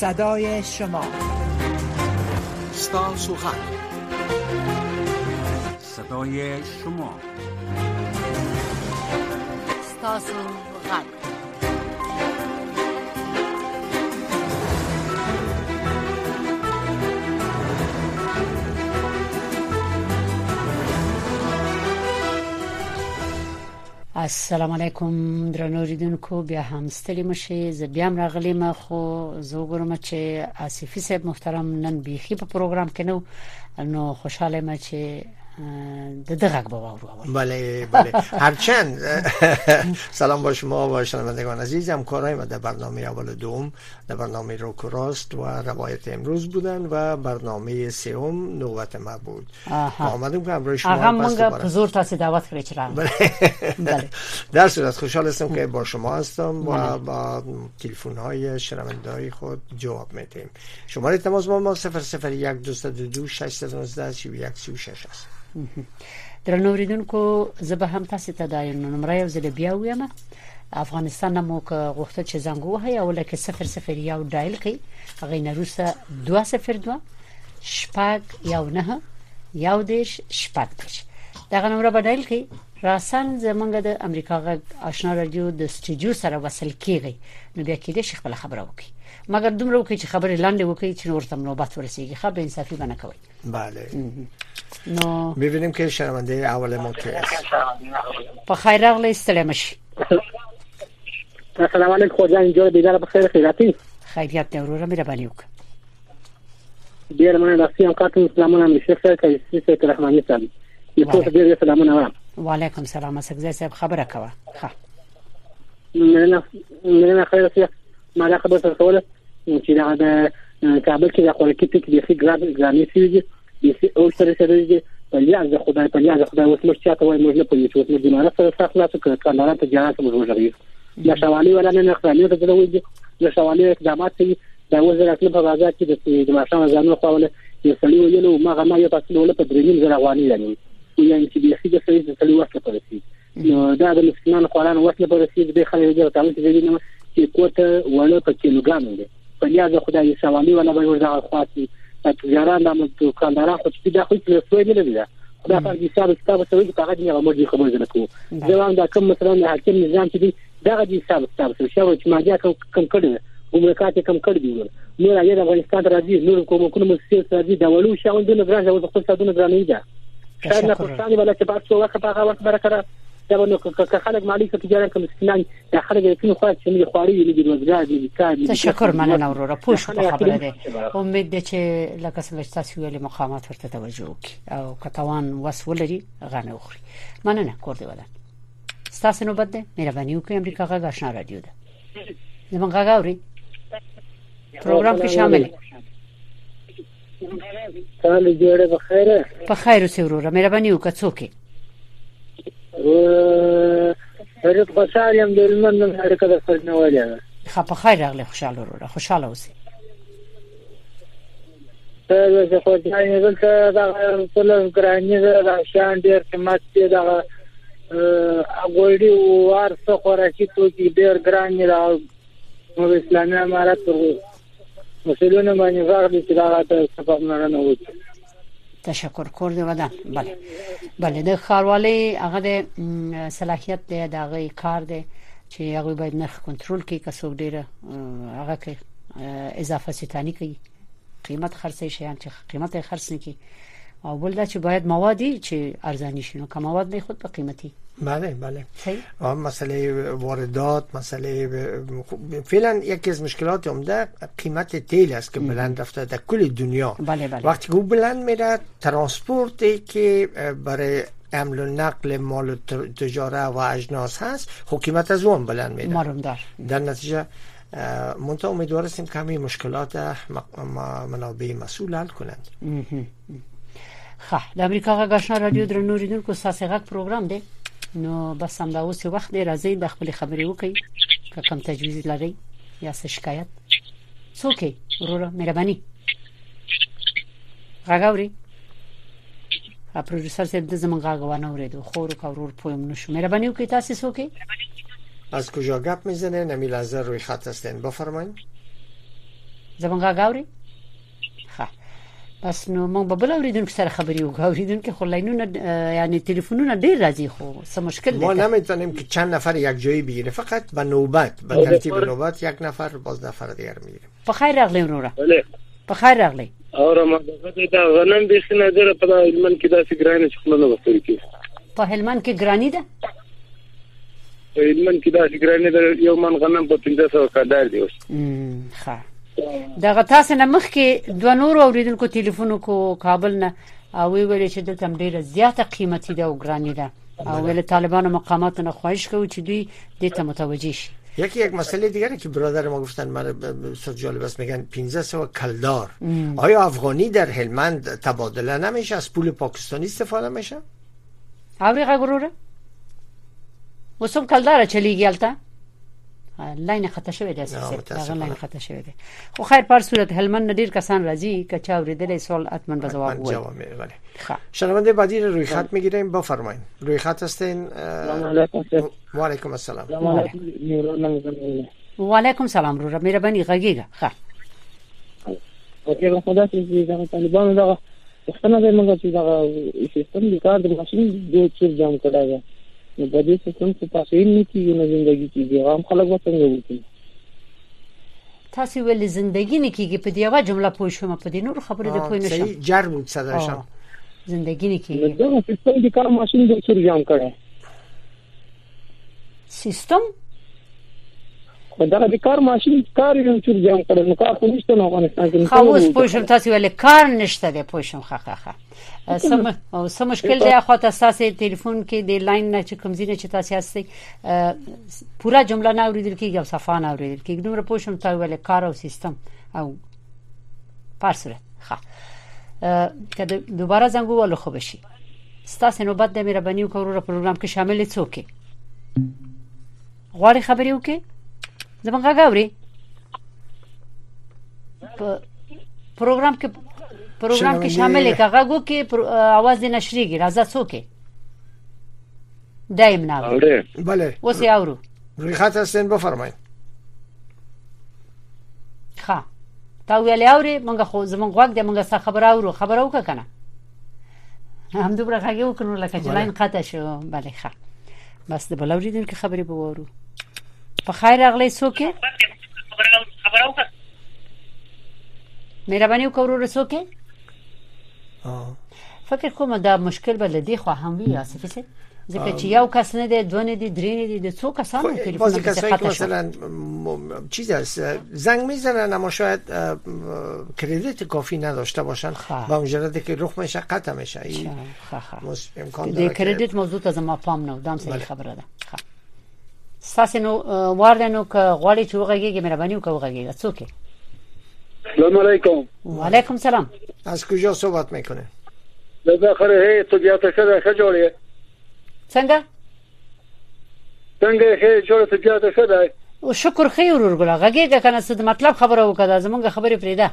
صدای شما. ستاسو غږ، صدای شما، ستاسو غږ. السلام علیکم درنو ریدونکو، بیا هم ستړي مشه. ز بیا هم راغلم، خو زه وګورم چې آصفی صاحب محترم نن بیخي په پروګرام کې نو خوشاله م چې دغه غږ باور. بله هرچند سلام با شما و شنوندگان عزیز. همکارای ما در برنامه اول و دوم در برنامه روک و راست و روایت امروز بودن و برنامه سوم نوبت ما بود. آمدم که همراه شما هست. آقا منگا زور تاسی دعوت کردی چرا؟ بله. در صورت خوشحال هستم که با شما هستم و با تلفن های شنونده های خود جواب میدیم. شماره تماس با ما 001 222 619 3136 است. درنو ریدونکو، زه به هم تاسو ته د نمبر یو ځل بیا وایم. افغانستان مو که غوښته چې زنګ وهي او لکه 001 ډایل کړئ، هغه نه روسه 202 شپږ یو نه یو دیش شپږ دیش دغه نمبر به ډایل کړئ. راسن زمونږ د امریکا غږ آشنا رادیو د استودیو سره وصل کیږي، نو بیا کې د شیخ بل خبره وکړي، مګر دومره وکړي چې خبره لاندې وکړي چې نور تم نوبت ورسیږي. خو به انصافي بنه کوي. بله. نو ببینیم که شنونده اول ما کی است. په خیر راغلی، ستړي مشي. السلام علیکم خو ځان جوړ بیدار په خیر خیراتی. خیریت دی وروره، مهرباني وکړه. ډیر مننه، راستي کارتون سلامونه مشه سره کوي سیسه رحماني صاحب. یو څه ډیر سلامونه. وعلیکم السلام. اسګزای صاحب خبره کوه. ها مننه خیر سي ما لا خبر سره کوله چې دا د کابل کې د خوراکي ټیک د خې ګرامي سیږي د او سره سره په لیاز خدای اوس مش چاته وای موږ نه پوهیږو چې موږ د ماره سره خلاصو کړه ته جهات موږ وژغي د شوالي ولا نه خرانیو ته دروي د شوالي اقدامات کوي د وزارت په بازار کې د ماشومان ځانو خواله یو سړی ویلو ما یو تاسو له په درېنیم زره غواني لري یعنی چې د خې د سړي د سړي وخت پرسي نو دا د مسلمان قرآن وخت پرسي د خلک د تعامل کې چې کوته وړه په کیلوګرام دی په لیاز خدای شوالي ولا به ورځه خاصي تجاران د کانداران خو چې دا خو څه سوي نه دی دا په حساب کتاب سوي چې هغه نه موږ خبر زنه کوو ځوان دا کوم مثلا حاکم نظام چې دا د حساب کتاب سوي چې ماجا کم کړي عمرکات کم کړي دي نو راځي د افغانستان راځي نور کومه مسیس راځي دا ولو شاوندونه برانه او خپل ساتونه برانه دي شاید نه خوشاله ولا چې په څو وخت هغه وخت برکره دا نو که خلک مالی که تجارت کوم سنان دا خلک کې نو خاص چې نه خواري نه دي روزګار دي کار دي. تشکر مننه وروره، پوه شو په خبره ده. امید ده چې لکه څنګه تاسو ویلي مقامات ورته توجه وکړي او کتوان وسولري غنه وخوري. مننه کور دی ولن تاسو نو بده مهرباني وکړئ. امریکا غږ آشنا رادیو ده زمونږ غږ اوري پروګرام کې شامل سال جوړه بخیره په خیر اوسې وروره، مهرباني وکړه. څوک هر خوشاله يم د لمن حرکت فرنه وایي. په خیر راغلی، خوشاله وروره، خوشاله اوسې. زه خو ځای دلته دا ټول ګرانی دا شان ډیر قیمت دی دا اګوړي ورڅ خوراکي توکي ډیر ګرانی دا اسلامي امارات مسلمانانو باندې راغلي چې دا ته سبب نه وي. تشکر کور دی ودان. بله د خاروالي هغه د صلاحیت دی، د هغه کار دی چې هغه باید نرخ کنټرول کړي. که څوک ډیره هغه کې اضافه ستانی کوي قیمت خرڅي شیان چې قیمت خرڅ نه کوي، او بل دا چې باید موادی چې ارزانی شي، نو که مواد نه خود په قیمتي. بله مسئله واردات، مسئله فعلا یکی از مشکلات عمده قیمت تیل است که بلند رفته در کل دنیا. بله. وقتی که بلند میره ترانسپورتی که برای حمل و نقل مال و تجاره و اجناس هست خب قیمت از اون بلند میره. در نتیجه منتها امیدوار هستیم که همین مشکلات منابع مسئول حل کنند. د امریکا غږ آشنا رادیو درنو ریدونکو، ساسي غږ پروګرام دی، نو بس هم دا اوس وخت دی راځي د خپل خبرې وکړي. که کوم تجویز لري یا څه شکایت څوک وروره مهرباني غاګوري پروډوسر صاحب د زمونږ غاګوانه اوریدو خور او ورور پویم نشو. مهرباني وکړئ تاسو څوک از کجا گپ میزنه؟ نمی لحظه روی خط هستین، بفرمایید. زمونږه غاوري ښه بس نو موږ به بل اوریدونکو سره خبرې وکړو اوریدونکو خو لاینونه یعنی تلیفونونه ډیر راځي خو څه مشکل دی ما نمیتونیم که چند نفر یک جایی بگیره فقط به نوبت به ترتیب نوبت یک نفر باز نفر دیگر میگیریم بخیر راغلی وروره بخیر راغلی اور ما دا غنم دې څنګه در په هلمند کې داسې ګرانه چې خلنو وختري کې په هلمند کې ګرانی ده په هلمند کې داسې ګرانه ده یو من غنم په 1500 کډال دی اوس ښه دغه تاسو نه مخ کې دوه نور اوریدونکو ټلیفون کو کابل نه او ویل چې دلته ډیره زیاته قیمتي ده او ګرانی ده او ول طالبان مقامات نه خواهش کوي چې دوی دې ته متوجه شي یک مسئله دیگری که برادر ما گفتن من بسیار جالب است میگن 1500 کلدار آیا افغانی در هلمند تبادله نمیشه از پول پاکستانی استفاده میشه اوریغه ګوره وسوم کلدار چلیږي البته لاین خطا شوی دی اساسا لاین خطا شوی دی خو خیر پر صورت هلمند ندیر کسان راځي که چا اوریدل سوال اتمن به جواب وایي شنونده بعدی رو روی خط میگیریم بفرمایید روی خط هستین و علیکم السلام و علیکم سلام رو مهربانی غږیږه ښه اوکې خدا دې دا طالبانو دا څنګه به موږ چې دا سیستم د کار د ماشين د چیر جام کړه نو په دې سیستم څخه تاسو یې نیتی نه ژوندۍ کیږي عام خلک وڅنګه وکړي تاسو ول زندگی نه کیږي په دې یو جمله پوه شوم په دې نور خبره ده پوه نشم صحیح جر بود صداشم زندگی نه کیږي دا سیستم د کار ماشين د چیر جام کړه سیستم دا د کار ماشين کار یې چیر جام کړه نو کار خو نشته نو افغانستان کې خو اوس پوه شم تاسو ول کار نشته ده پوه شم ښه سم مشکل دی خو تاسو ټلیفون کې د لاین نه چې کومزینه چې تاسو هستئ پورا جمله نه اوریدل کیږي او صفه نه اوریدل کیږي نو پوه شم تاسو ول کار او سیستم او پارسره ښه که دوباره زنګ وله خو بشي ستاسو نو بعد د مهرباني وکړو پروګرام کې شامل څوک غواړي خبرې وکړي زمونږه غاوري پروګرام کې شامل کاغذو کې आवाज نشریږي راځه څوک دایم نه بله اوس یې اورو روی خط هستین بفرمایید ښه تا ویلې اوري مونږ خو زمونږ غوږ دې مونږه څه خبره وکړه کنه هم دوباره غږ وکړو لکه چې لاین قطع شو بله ښه بس د بلوریدل کې خبرې بوورو په خیر اغلی څوک خبره وکړه مهرباني وکړو څوک فکر کوم دا مشکل بل دی خو هم وی اسفه سه ځکه چې یو کس نه دی دوه نه دی درې نه دی د څو کسانو ټلیفون به خطا مثلا چیز است زنگ میزنن اما شاید کردیت کافی نداشته باشن با مجرد که رخ میشه قطع میشه امکان داره د کردیت موضوع ته زما پام نه دام صحیح خبره ده ساسه نو واردنو که غواړي چې وغږیږي مهرباني وکړئ څوک السلام علیکم و علیکم سلام از کجا صحبت میکنه د اخره هي طبيعت شده خجوړي څنګه هي جوړه طبيعت شده او شکر خیر ورغلا غږیږي کنه څه مطلب خبره وکړه زمونږ خبرې پریده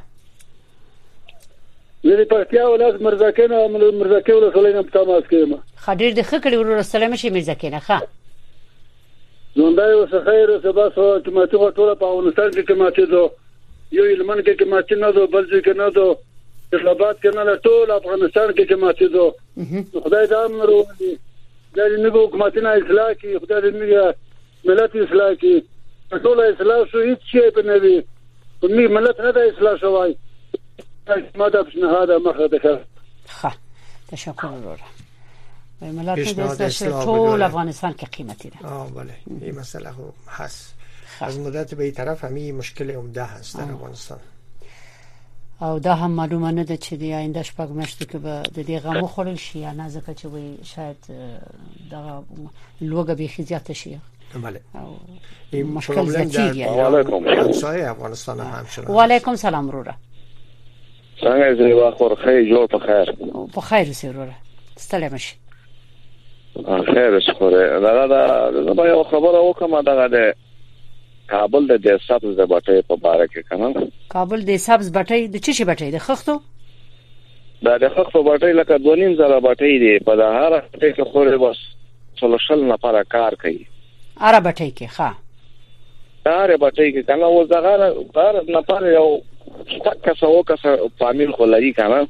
لري پرتیا ولادت مرزاکه ول سلام په تماس کې خډیر د خکړې ورور سلام شي مرزاکه نه ښه زوندای اوس خیر سبا سو ټماټو ټوله په افغانستان کې ټماټو دو یو علمان کې ټماټو نه دو بل ځای کې نه دو اسلامباد کې نه ټول افغانستان کې ټماټو دو خدای دې امر وکړي دا نه حکومتونه اصلاح کی خدای دې ملت اصلاح کی ټول اصلاح شو هیڅ شی په نوي په ملت نه د اصلاح شوی ماده بشنهاده مخه ده ښه تشکر وروره ملت نه د اصلاح ټول افغانستان کې قیمتي ده بله این مسئله هست از مدت به این طرف همین مشکل عمده هست در افغانستان او دا هم معلومه نه ده چې د آینده شپږ میاشتو کې به د دې غمو خوړل شي یا نه ځکه چې وایي شاید دغه لوږه بیخي زیاته شي بله این مشکل زیاتیږي همسایه افغانستان هم شده و علیکم سلام وروره څنګه زه واخور خیر جوړ په خیر په خیر اوسې وروره ستړی مشي خیر شکر دا به یو خبره وکم دغه کابل د سبز د بټۍ په باره کې کنه کابل د سبز بټۍ د چی بټۍ د خښتو د خښتو بټۍ لکه 2.5 زره بټۍ دی په د هر بټۍ کې خوري بس سولوشل نه پر کار کوي اره بټۍ کې ښه اره بټۍ کې کنه و زغره نه پر یو کسو فامیل خلری کنه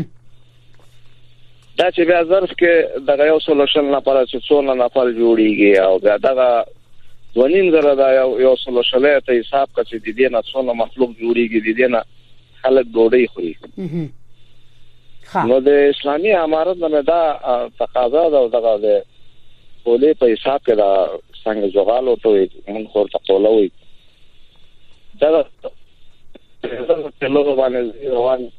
دا چې بیا ظرف کې دغه یو سولوشن لپاره چې څونه نفر جوړیږي او دا دغه 2.5 دا یو سولوشن ته حساب کړي د دې نه څونه مخلوق جوړیږي د دې نه خلک ډوډۍ خوري نو د اسلامي امارت نه دا تقاضا ده دغه د ولې په حساب کې دا څنګه جوړالو ته موږ ورته کولوي دا څه لوګو باندې روان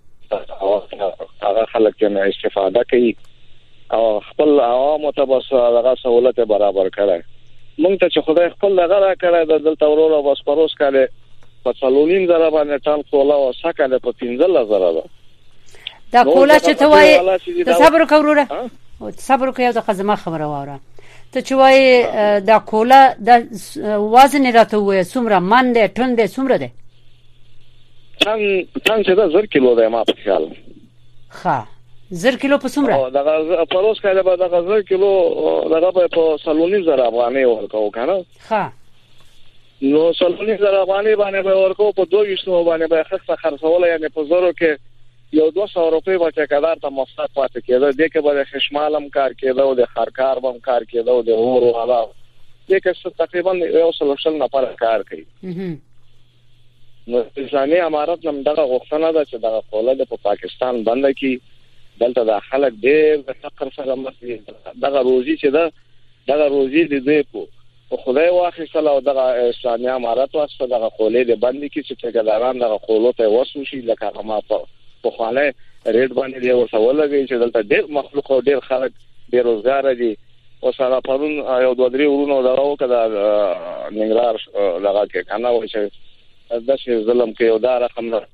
هغه خلک نه استفاده کوي او خپل عوامو ته بس هغه سہولت برابر کړي موږ ته چې خدای خپل دغه را کړی د دلته ورو بس پروس کړي په 3.5 باندې ټال کولا او سکه په 15,000 ده دا کولا چې ته وای ته صبر وکوره صبر وکړه د قزما خبره واره ته چې وای دا کولا د وزن راته وای څومره منده ټنده څومره ده څنګه دا 0 کیلو ده ما په خیال ښه 0 کیلو په څومره او دا پروس کله به دا 0 کیلو دا په 3.5 افغانۍ ورکو کنه ښه نو 3.5 افغانۍ باندې به ورکو په 200 باندې به خصه خرڅول یعنی په زرو کې یو 200 روپۍ به ټیکدار ته مفاد پاتې کېده د کې به خشمالم کار کېده او د خرکار بم کار کېده او د اورو والا د کې تقریبا یو سلوشن نه پر کار کوي نو اسلامي امارت نن دغه غوښتنه ده چې دغه قوله په پاکستان بند کی دلته د خلک ډېر د فقر سره مخ دي دغه روزي چې ده دغه روزي د دې په خدای واخیستل او دغه اسلامي امارت واسطه دغه قوله د بند کی چې ټیکداران دغه قوله ته وسوشي لکه ما په خاله ریټ باندې دی او سوال لګي چې دلته ډېر مخلوق او ډېر خلک بیروزګار دي او سره پرون یو 2-3 ورونو دغه کده ننګرهار لگا کې کنه وایي چې د څه ظلم کې او دا رقم نه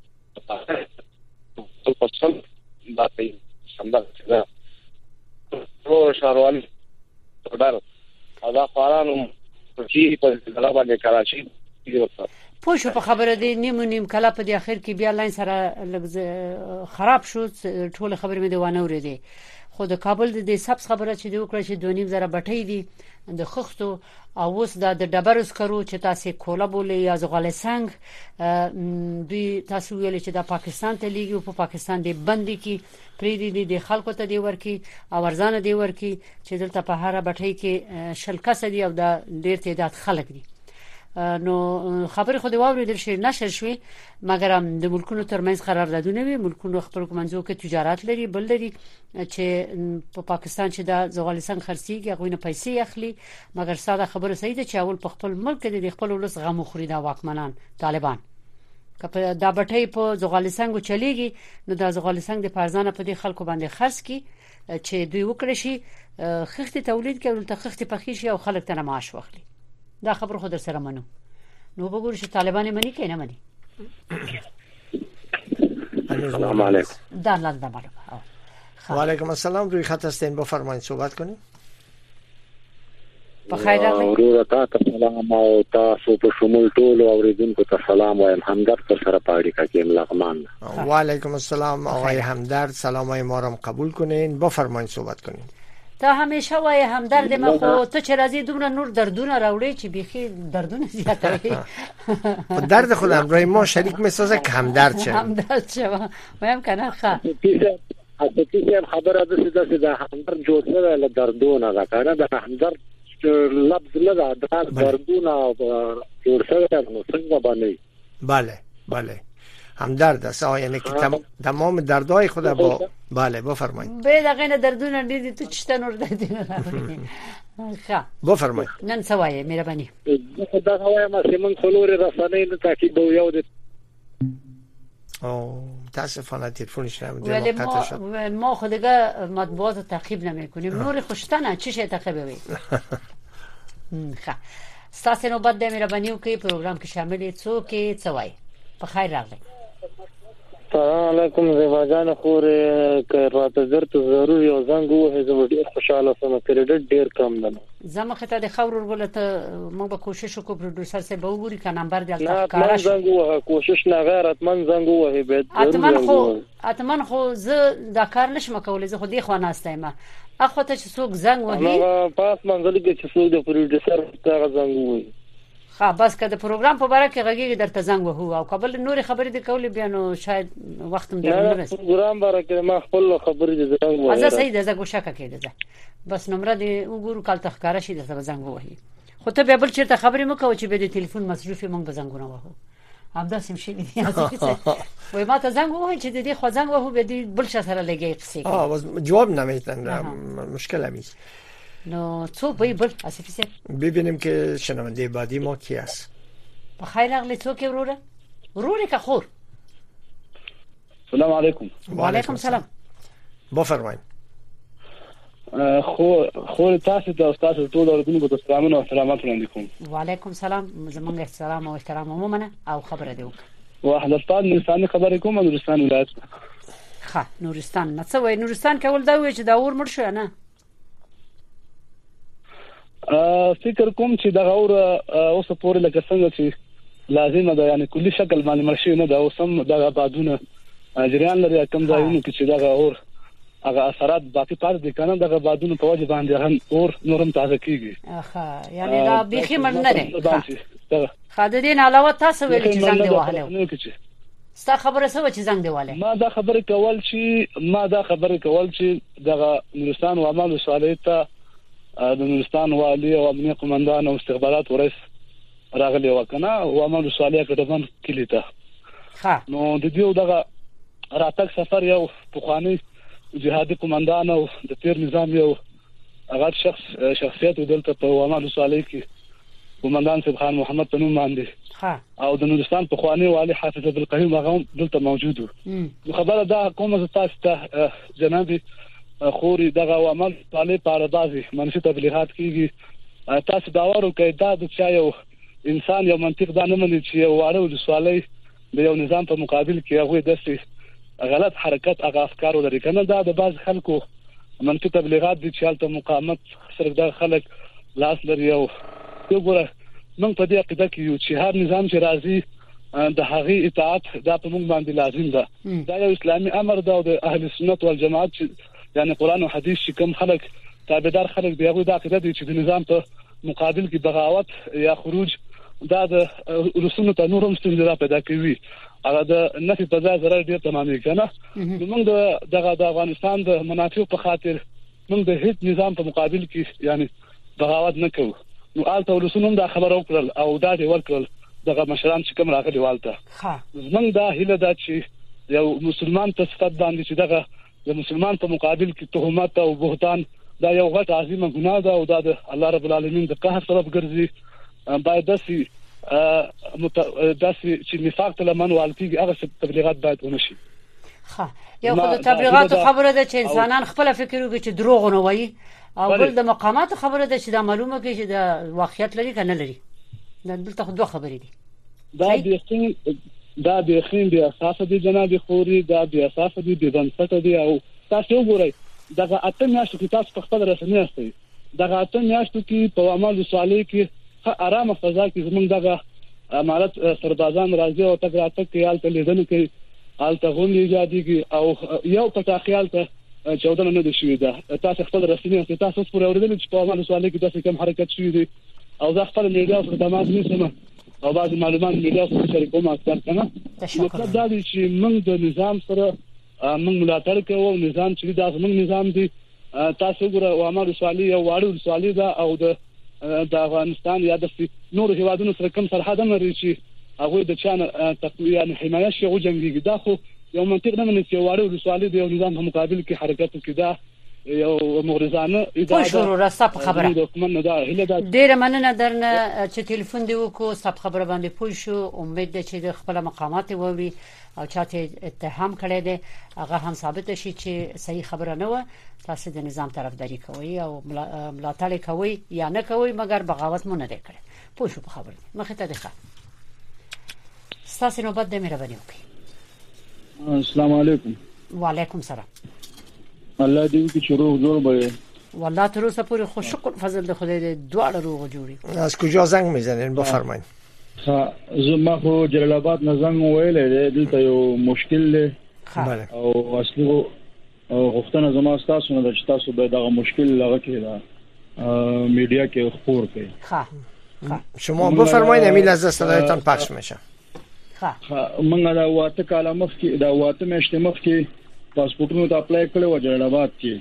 په څل دا کوي څنګه دا پرو شهروالي ډار دا فارانو چې په دغه باندې کراچي پوه په خبره دی نیم کله په دې اخر کې بیا لاین سره لږ خراب شو ټول خبرې مې دیوانه ورېدي خو د کابل د سبز خبره چې دی وکړه چې 2.5 بټۍ دي د خختو او اوس د ډبرو سکرو چې تاسو کولا بولې یا زغال سنگ دوی تاسو ویل چې د پاکستان ته لیږي او په پاکستان دی بندي کې پری دي د خلکو ته دی ورکی او ارزانه دی ورکی چې دلته په هر بټۍ کې شل کس دي او د ډیر تعداد خلک دي نو خبر خو دی واورېدل شي نشر شوی مګر هم د ملکونو ترمنځ قراردادونه وي ملکونو خپل کومنځو کې تجارت لري بل لري چې په پاکستان چې د زغالستان خرڅيږي هغه نه پیسې اخلي مګر ساده خبره صحیح ده چې اول په خپل ملک کې د خپل ولس غم خوري دا واکمنان طالبان کله دا بټۍ په زغالستان چلیږي نو د زغالستان د پرځانه په دې خلکو باندې خرڅ کی چې دوی وکړي شي خخت تولید کې ولته خخت پخې شي او خلک ته معاش واخلي دا خبر خو در سره منو نو وګورئ چې طالبان مني کنه مني السلام علیکم دا لاندې معلومه و علیکم السلام روی خط هستین بفرمایید صحبت کنید بخیر راغلی ورور ته سلام او تاسو په شمول ټول اوریدونکو ته سلام وایم همدرد سره پاړی کې لغمان و علیکم السلام آقای همدرد سلامای ما را قبول کنین بفرمایید صحبت کنین تا همیشه وای همدرد ما خو ته چه راځي دومره نور دردونه راوړي چې بيخي دردونه زیاتوي په درد خودم روی ما شریک میسازه که همدرد شه همدرد شه وایم کنه ښه چې خبره ده چې دا همدرد جوړ سره له دردونه دا کنه دا همدرد لفظ نه دا دردونه جوړ سره نو څنګه باندې بله همدرد است یعنی که تمام دردهای خود با بله بفرمایید به دقیقاً دردونه دیدی تو چشته نور دیدی ښه بفرمایید نن سوایه مهرباني دا هوايه ما سیمون خلور رسانه نه تعقیب یو د او متاسفانه تلفنش ولی ما خودگاه مطبوعات تعقیب نمیکنیم نور خوشتنه چشه تعقیب وي ښه ستاسو نوبت د مهرباني وکي پروګرام کې شامل څوک څوای په خیر راغلی السلام علیکم زیباجان خور که راته درته ضروري او زنګ وه زه ډیر خوشاله سم کریډټ ډیر کم ده زما خطه د خور ورغلته مو به کوشش وکړو پروډوسر سره به وګوري ک نمبر دی البته کار زنګ وه کوشش نه غیرت من زنګ وه به اتمن خو زه دا کار نشم کولای زه خو دی خو ناستایم اخو ته چې څوک زنګ وهي پاس منځلي کې چې څوک د پروډوسر څنګه زنګ وهي ها بس کله پروګرام په اړه کې غږی درته زنګ وهو او قبل نور خبرې د کولې بیانو شاید وخت هم درنه رسې پروګرام باندې ما خپل خبرې د زنګ وهو ازه صحیح ده زګو شکه کېده بس نمبر دې وګورو کال تخکاره شي د زنګ وهي خو ته به بل چیرته خبرې مکو چې به د ټلیفون مصرف مونږ به زنګونه وهو همدا سم شي دي وای ما ته زنگ وهی چې د دې خو زنگ وهو به دې بل څه سره لګي قصې بس جواب نمیتن مشکل همیشه نو څو به بل اسفیسه ببینیم که شنونده بعدی ما کی است بخیر اغلی څوک وروره که خور سلام علیکم و علیکم سلام بفرمایید خو تاسو ته استاد ټول ورګونو په سلامونه او سلامات وړاندې کوم و علیکم سلام زمونږ احترام او احترام عموما او خبره دی واحد استاد نورستان خبرې کوم نورستان ولایت ښه نورستان نه څه وای نورستان کول دا وای چې دا اور مړ شو نه فکر کوم چې دا اور اوس پورې لکه څنګه چې لازم ده یعنی کلی شکل باندې مرشي نه دا اوسم دا بادونه جریان لري کوم ځایونو کې چې دا اور هغه اثرات باقي پاتې دي کنه دغه بادونو په وجه باندې هم اور نورم تازه کیږي اخا یعنی دا بيخي من نه ده خاددین علاوه تاسو ویل چې زنګ دی وهله ستا خبره سو چې زنګ دی وهله ما دا خبره کول چې دغه نورستان او اعمال صالحه ته د نورستان والی او امنیه قومندان او استخبارات ورس راغلی وکنه او اعمال صالحه کډبن کلیته نو د دې دغه راتګ سفر یو پخوانی جهادي قومندان او د تیر نظام یو هغه شخصیت دلته په اعمال صالحه کې قومندان سبحان محمد تنوم باندې او د نورستان په خواني والي حافظ عبد القيوم هغه دلته موجود وو خبره دا کومه تاسو ته جناب خوري دغه اعمال صالحه په بازي منفي تبلیغات کیږي تاسو باور وکړئ دا د چا یو انسان یو منطق دا نه مني چې یو واړو د صالح د یو نظام په مقابل کې هغه داسې غلط حرکت هغه افکار ولري کنه دا د باز خلکو منفي تبلیغات دي چې حالت مقاومت صرف د خلک لاس لري او وګوره موږ په دې عقیده کې یو چې هر نظام چې راځي د هغه اطاعت دا په موږ باندې لازم ده دا یو اسلامي امر ده او د اهل سنت والجماعت یعنی قران او حديث چې کوم خلک تابعدار خلک دی هغه د عقیده دي چې د نظام په مقابل کې بغاوت یا خروج دا د رسوم ته نورم ستونزې پیدا کوي هغه د نفي په ځای ضرر ډیر تمامي کنه موږ د افغانستان د منافع په خاطر موږ د هیڅ نظام په مقابل کې یعنی بغاوت نه کوو نو آلته ولسونو دا خبر وکړل او دا دی ورکړل دغه مشران چې کوم راغلي والته موږ دا هیله ده چې یو مسلمان ته صفات باندې چې دغه د مسلمان په مقابل کې تهمت او بهتان دا یو غټ عظیمه ګناه ده او دا د الله رب العالمین د قهر سبب ګرځي باید داسې چې نفاق ته لمن والتي هغه تبلیغات باید ونشي یو خو د تبلیغات خبره ده چې انسانان خپل فکر وکړي چې دروغ نه وایي او بل د مقامات خبره ده چې دا معلومه کې چې دا واقعیت لري کنه لري دا دلته خو دوه خبرې دي دا د خین دی اساس دي جناب خوري دا د اساس دي د بنسټ دي او تاسو وګورئ دغه اته میاشتو کې تاسو په خپل رسمي استئ دغه اته میاشتو کې په اعمال صالح کې آرامه فضا کې زمونږ دغه امارت سربازان راځي او تګراته کې حالت لیدل کې حالت غونډې ایجادي کې او یو پټا خیال ته 14 نه دي شوې ده تاسو خپل رسمي استئ تاسو پورې اوریدل چې په اعمال صالح کې داسې کوم حرکت شوې دي او ځکه خپل میډیا سره تماس نیسم او بعض معلومات میډیا سره شریکوم اکثر کنه مطلب دا دی چې موږ د نظام سره موږ ملاتړ کوو نظام چې دا زموږ نظام دی تاسو ګره او اعمال صالح او واړو صالح دا او د افغانستان یا د نور هیوادونو سره کوم سرحد نه لري چې هغه د چانه تقویه نه حمایه شي او جنگي دا خو یو منطق نه مني چې واړو صالح د یو نظام په مقابل کې حرکت کوي دا یو مغرضانه اداره شروع را سب خبره ډیره مننه درنه چې ټلیفون دی وکړو سب خبره باندې پوه شو امید ده چې د خپل مقامات ووري او چاته اتهام کړي دي هغه هم ثابت شي چې صحیح خبره نه و تاسو د نظام طرفداري کوي او ملاتړ کوي یا نه کوي مګر بغاوت مونږ نه کړي پوه شو په خبره مخه ته ده تاسو نو بد مهرباني وکړئ السلام علیکم وعلیکم السلام الله دې کې شروع جوړ به والله تر اوسه پورې خو شکر فضل د خدای دې دواړه روغ جوړي از کجا زنگ میزنین بفرمایید زما خو جلال آباد نه زنگ ویلې دلته یو مشکل دی او اصلي غوښتنه زما تاسو نه چې تاسو به دغه مشکل لغه کې دا میډیا کې خبر کړئ شما بفرمایید امیل از صدایتان پخش میشه. منګه دا واته کاله مخ کې دا واته مېشته مخ کې پاسپورتونو ته اپلای کړو و جلال کې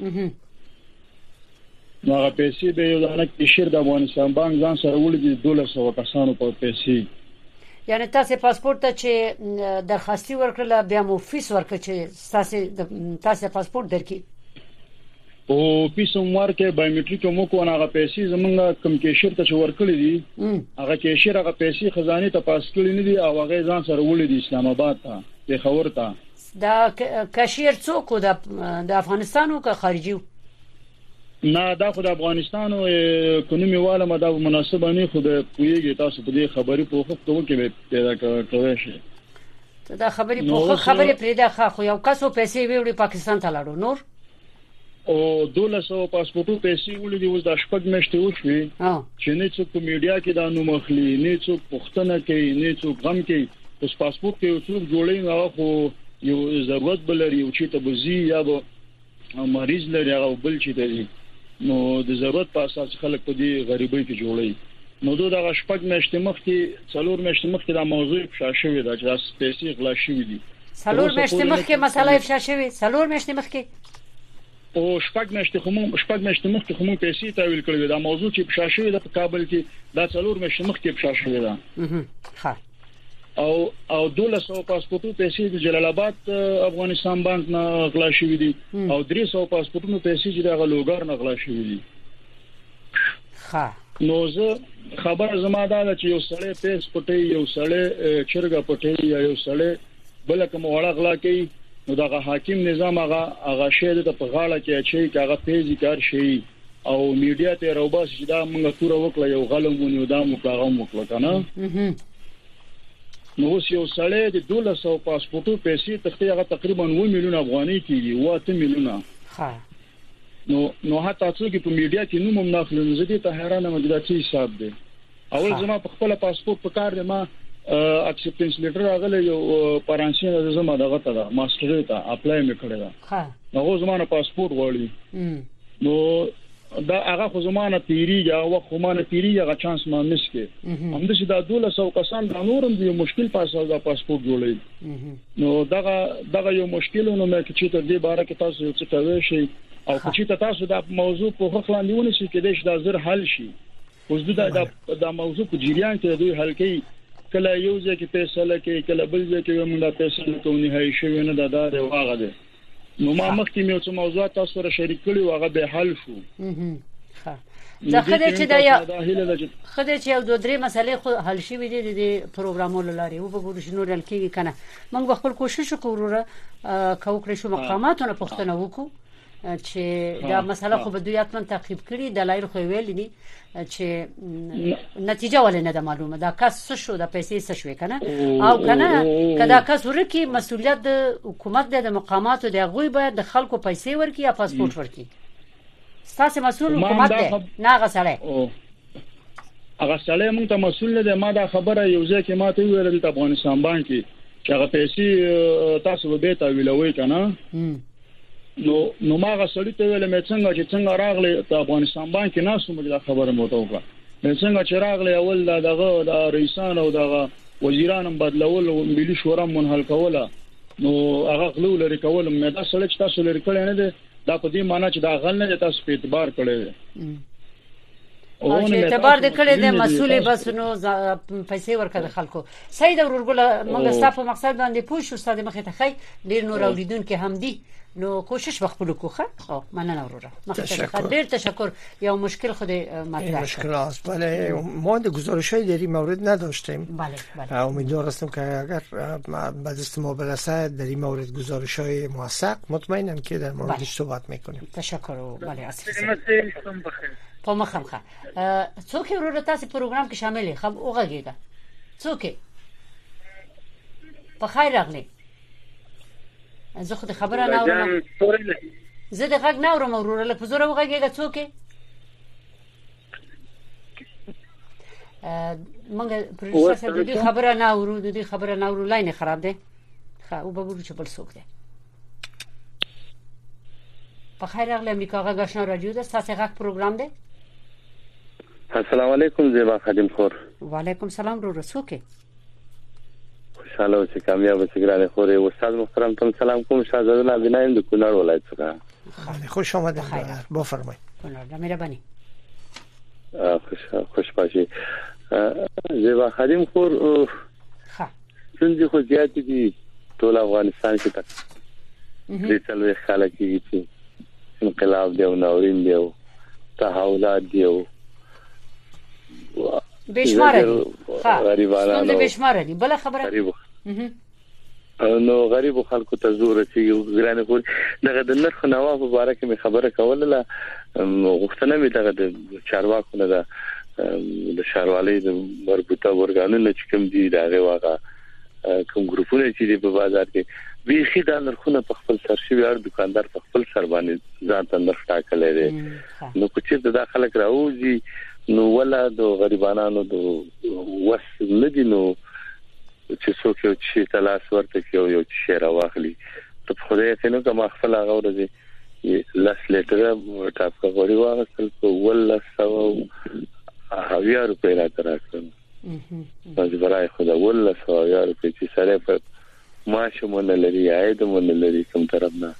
نو هغه پیسې به یو ځانک کشر د افغانستان بانک ځان سره ولګي 1200 کسانو په پیسې. یعنی تاسو پاسپورت ته چې درخواستي ورکړل بیا مو فیس ورکړ چې تاسو پاسپورت درکې او پیسوم ورکه بایومټریک مو کو نه هغه پیسې زمونږ کم کیشر ته ورکړې دي هغه کیشر هغه پیسې خزانه ته پاس کړې نه دي او هغه ځان سره ولې اسلام آباد ته په خبر ته دا کاشیر څوک د افغانستان او که خارجي نه دا خو د افغانستان او اکونومي والا مده مناسبه نه خو د پویږي تاسو په دې خبرې په وخت کې پیدا کوي شي دا خبرې په خبرې پیدا خو یو کس پیسې ویوړي پاکستان ته لاړو نور او 1200 پاسپورتو پیسې ولې اوس د شپږ میاشتې وشوي چې نه څوک په میډیا کې دا نو مخلي نه څوک پښتنه کوي نه څوک غم کوي اوس پاسپورت کې څوک جوړي نه خو یو ضرورت بلري او چې ته بزي یا به مریض لري هغه بل چې دی نو د ضرورت په اساس خلک په دې غریبۍ کې جوړي نو دا شپږ میاشتې مخکې څلور میاشتې مخکې دا موضوع افشا شوې ده چې تاسو پیسې غلا شوې دي څلور میاشتې مخکې مسله افشا شوې څلور میاشتې مخکې او شپږ میاشتې مخکې کوم پیسې تحویل کړې دا موضوع چې افشا شوې ده په کابل کې دا څلور میاشتې مخکې افشا شوې ده ها او 1200 پاسپورتو پیسې د جلال آباد افغانستان بانک نه غلا شوې دي او 300 پاسپورتونو پیسې چې د غلوګار نه غلا شوې دي ها نو زه خبر زما دا چې یو سړی پیس پټي یو سړی چرګه پټي یا یو سړی بل کوم وړه غلا کوي نو دا حاکم نظام هغه شی د په غاړه کې چې هغه پیزي کار شي او میډیا ته روباس چې دا موږ تور وکړه یو غلمونی دا موږ هغه وکړه کنه نو اوس یو سړی د 1200 پاسپورتو پیسې هغه تقریبا 1 میلیون افغانۍ کیږي 8 میلیونه ها نو حتی څوک په میډیا کې نوم هم ناخلو نو زه دې ته حیرانه یم چې دا څه حساب دی اول زما په خپل پاسپورت په کار دی ما اکسپټنس لیټر راغلی یو فرانسې زما دغه ته ماستر ته اپلای مې کړی دا نو زما پاسپورت غواړي نو دا هغه خو زمانه تیریږي او خو مانه تیریږي هغه چانس ما مس کې هم د شي دا 1200 کسان دا نورم دی مشکل پاسه دا پاسپورت جوړي نو دغه یو مشکل نو مې چې ته دې باره کې تاسو څه کوي شي او چې تاسو دا موضوع په خپل لاندې شي کې د زر حل شي اوس دا موضوع په جریان کې دوی حل کوي کله یو ځکه فیصله کوي کله بل ځکه موږ فیصله کوو نه شي نه دا واغه ده نو ما مخکې یو څه موضوعات تاسو سره شریک کړي واغه به حل شو ښه دا خدای چې دا خدای چې یو دوه درې مسلې خو حل شي وي د پروګرامونو لاري او به ګورو شنو رل کېږي کنه موږ خپل کوشش وکړو کوکړې شو مقاماتونه پښتنه وکړو چې دا مسله خو به دوی اتمن تعقیب کړي دلایل خو ویل دي چې نتیجه ولې نه ده معلومه دا کس څه شو دا پیسې څه شوې کنه او کنه کدا کس ورکی مسؤلیت د حکومت د مقاماتو د غوي باید د خلکو پیسې ورکی یا پاسپورت ورکی تاسو مسؤل حکومت ده نه غسړې هغه سړی موږ ته مسؤل نه ده ما دا خبره یو ځکه ما ته ویل د افغانستان بانک چې هغه پیسې تاسو به ته ویلوي کنه نو ما غسړی ته ویل مې څنګه راغلی ته افغانستان بانک نه سمجه دا خبره مو ته وکړه مې څنګه چې راغلی اول دغه د رئیسان او دغه وزیرانم بدلول او ملي شورا منحل کوله نو هغه غلو لري کول مې دا سړی چې تاسو لري کړی نه ده دا په دې معنی چې دا غل نه تاسو په اعتبار کړی او چې اعتبار دې کړی د مسولې بس نو پیسې ورکړه خلکو سید ورګل موږ ستاسو مقصد باندې پوښ استاد مخه ته خی ډیر نور اوریدونکو هم دي نو کوشش وکړو کوخه او مننه وروره ډیر تشکر یا مشکل خود مطرح مشکل است بله ما د گزارش‌های در این مورد نداشتیم بله امیدوار هستم که اگر به دست ما برسه در این مورد گزارش‌های موثق مطمئنم که در موردش صحبت میکنیم تشکر بله اصلا په مخم ښه څوک وروره تاسو پروګرام کې شامل خب اوغهګه څوک په خیر راغلی زه خو د خبره نه اورم زه د غږ نه اورم وروره لکه زوره وغږیږه څوک مونږ پروډوسر صاحب د خبره نه اورو د خبره نه اورو لاین خراب ده ښه او به ګورو چې بل څوک ده په خیر راغلی امریکا غږ آشنا رادیو ده تاسو غږ پروګرام ده السلام علیکم زیبا خادم خور. و علیکم سلام رو رسوکه. خوشاله اوسې کامیاب اوسې ګرانه خورې. استاد محترم ته سلام کوم. شاهزاده نابینایم د کونړ ولایت څخه. خوش آمدید. بفرمایید. کونړ مهرباني. خوش باشي. زیبا خادم خور ها څنګه خو زیات دي ټول افغانستان کې تک دې څلوي خلک چې انقلاب دی او ناورین دی او تحولات دی او بشمار دي. غریبانو بشمار دي. بل خبره غریب نو غریب خلکو ته زور چې ګرانه خور دغه د نرخ نوا په اړه کې خبره کوله غوښتنه مې دغه د چارواکو نه ده د شاروالۍ د مربوطه ورګانونو چې کوم دي دا غواغه کوم ګروپونه چې په بازار کې بیخي دا نرخونه په خپل سر شي هر دکاندار په خپل سر باندې ځان ته نرخ ټاکلې دي. نو چې د خلک راوځي نو ولا د غریبانو د وس ندي نو چې څوک یو چې تلاش ورته کوي یو چې شیر واخلي ته خدای ته نو کوم خپل غوړه دي لاس لیټر ټاپ کوي واغسل په ولا سو هاویا روپے را تراکم پس برای خدا ولا سو یا روپے چې سره په ماشه مونږ لري عاید مونږ لري کوم طرف نه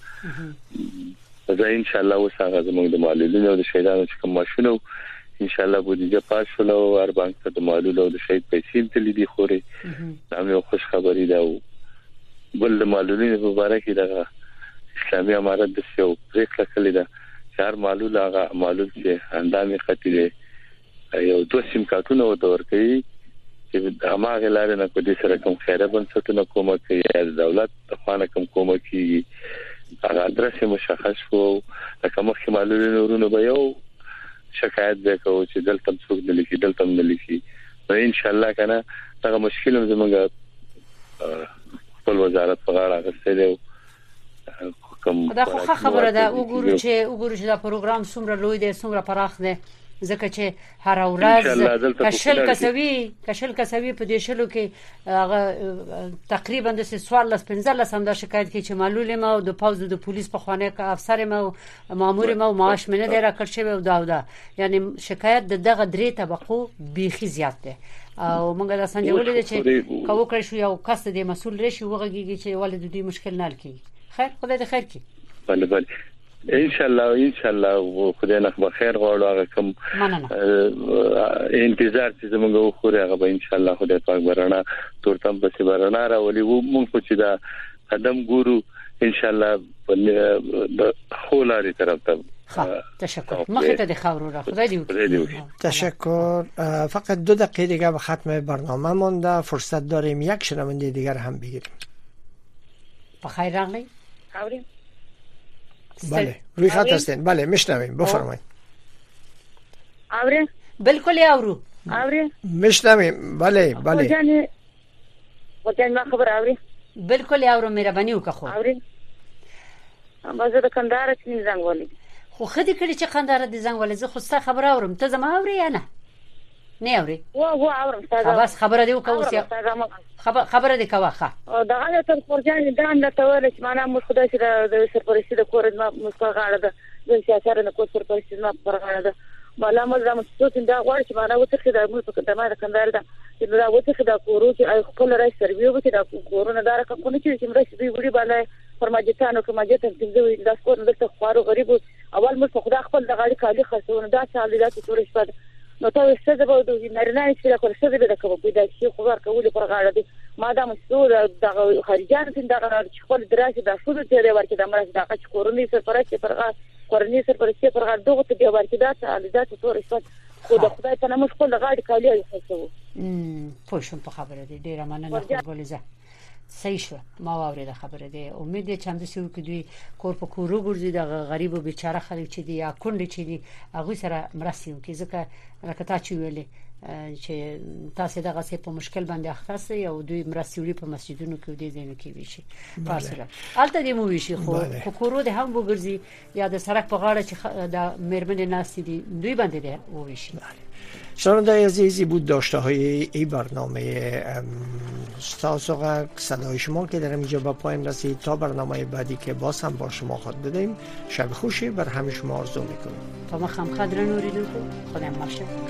دا ان شاء الله وساغه زموږ د معلولینو او د شهیدانو چې کوم ماشونو ان شاء الله بودیجه پاس شول او هر بانک ته د معلول او د شهید پیسې تللی دي خوري دا مې خوش خبري ده بل د معلولینو په اړه کې دا اسلامي امارت د څو پریکړه کړې ده چې هر معلول هغه معلول چې اندامي خطي یو دوه سیم کارتونه ورته ورکړي چې هغه لاره نه کوي سره کوم خیره بنسټونه کومه کوي د دولت خانه کومه کوي هغه ادرس مشخص وو لکه مخکې معلولین ورونه به یو شکایت وکړو چې دلته څوک نه لیکي دلته نه لیکي نو ان شاء الله کنه دا مشکل زموږ خپل وزارت په غاړه غوښتل کوم دا خو خبره ده وګورو چې دا پروګرام څومره لوی دی څومره پراخ دی ځکه چې هر ورځ کشل کسوي په دې شلو کې هغه تقریبا د 15 هم دا شکایت کې چې معلول ما او د پوز د پولیس په خانه کې افسر ما مامور ما معاش منه دی راکړ شوی او دا یعنی شکایت دغه درې طبقو بیخي زیات دی او موږ دا څنګه ولې چې کوو کړی شو یو کس د مسول رشي وغږیږي چې ولې دوی مشکل نه لکې خیر خدای دې خیر کړي. بله ان شاء الله خدای نه بخیر غواړو هغه کوم انتظار چې زموږ وخوري هغه ان شاء الله خدای پاک برانه تورتم په برانه راولي موږ چې دا قدم ګورو ان شاء الله په خولاري طرف ته. تشکر مخاطب د خاورو را خدای دې تشکر. فقط 2 دقیقه دیگه به ختم برنامه مونده فرصت داریم یک شنونده دیگر هم بگیریم. بخیر راغلی خاوریم. بله روی خط هستین. بله میشنویم بفرمایید. آوره بالکل یاورو آوره میشنویم. بله وجان ما خبر آوره بالکل یاورو مهرباني وکړه خو آوره بازه د کندهار چې زنګ ولې خو خدي کړي چې کندهار د زنګ ولې زه خو ست خبر اورم ته زما اوري یا نه نه اوري و اورم تاسو بس خبره دی وکوسیا خبره دی کواخه دا غلط تر خورجان دام لا تول چې معنا مو خدای سره د سرپرستی د کور ما مستغاړه ده د سیاست نه کور سرپرستی ما پرغاړه ده مالا مو زموږ څه دا غواړي چې معنا وڅخه د موږ په کډه ما کندهار ده چې دا وڅخه د کورو چې خپل راځي سرویو چې دا کورونه دار کوم چې مرشي دی وړي باندې فرماجتانو کوماجت د د کور د خوارو غریب اول مو خدای خپل د غاړي خالي خرڅونه دا ساليات تورې شپه نو ته څه د بده نرنای چې کور څه د کوم پیدا شي خو ورکول پر غاړه دي مادام څو د خارجان څنګه چې خپل دراسه د شروع ته ورکې د مرز د قچ کورنۍ سرپرستی پر غاړه کورنۍ سرپرستی پر غاړه دغه ته ورکې دا ساليات تورې شپه خو د خدای ته نماز خپل د غاړي خالي خرڅو پوښتنه په خبره دي ډیره مننه ګولزه صحیح شو ما واورید خبره ده امید دي چې هم د سیو کې دوی کور په کورو ګرځي د غریب او بیچاره خلک چې دي یا کونډې چې دي هغه سره مرستي وکړي ځکه راکتا چې ویلې چې تاسو دغه څه په مشکل باندې اخته سي او دوی مرستي وړي په مسجدونو کې دي ځینې کې وشي فاصله الته دې مو وشي خو کورو ده هم وګرځي یا د سړک په غاړه چې د مرمنې ناس دي دوی باندې ده وشي. شنونده‌های عزیزی بود داشته های این برنامه ساسوغا صدای شما که در اینجا به پایان رسید. تا برنامه بعدی که باز هم با شما خود بدیم شب خوشی بر همه شما آرزو میکنم. تا ما خم قدر نوریدون خودم باشه.